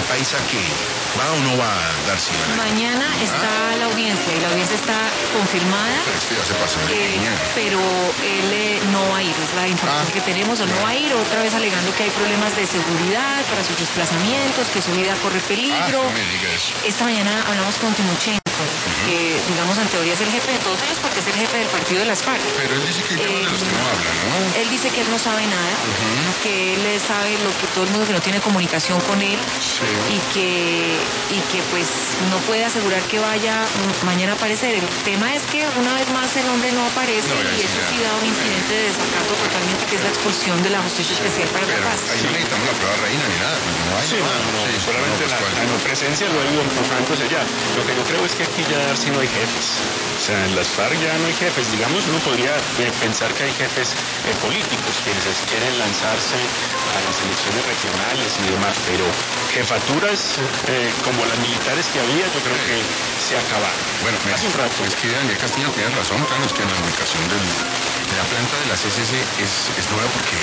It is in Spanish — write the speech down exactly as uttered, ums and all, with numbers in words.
Paisa que va o no va a darse. Mañana está la audiencia y la audiencia está confirmada. Pero esto ya se pasó de eh, línea. pero él eh, no va a ir, es la información Ah, que tenemos, o no va a ir, otra vez alegando que hay problemas de seguridad para sus desplazamientos, que su vida corre peligro. Ah, no me diga eso. Esta mañana hablamos con Timochenko, uh-huh. que digamos en teoría es el jefe de todos ellos porque es el jefe del partido de las FARC. Pero él dice que eh, de los que no hablan, ¿no? Él dice que él no sabe nada, uh-huh. que él sabe lo que todo el mundo que no tiene comunicación con él, sí. y que y que pues no puede asegurar que vaya mañana a aparecer. El tema es que una vez más el hombre no aparece no, y eso sí da un incidente de desacato totalmente, que es la expulsión de la Justicia Especial para pero la Paz. Ahí no necesitamos la prueba reina ni nada. No hay, sí, no, no, sí, solamente no, pues, la, la no presencia lo hay por francos allá. Lo que yo creo es que aquí ya Darcy no hay jefes. O sea, en las FARC ya no hay jefes. Digamos, uno podría eh, pensar que hay jefes eh, políticos quienes quieren lanzarse a las elecciones regionales y demás, pero jefaturas eh, como las militares que había, yo creo que se acabaron. Bueno, hace un rato. Es que Daniel Castillo tiene razón, claro, es que la ubicación del, de la planta de la C C C es, es nueva porque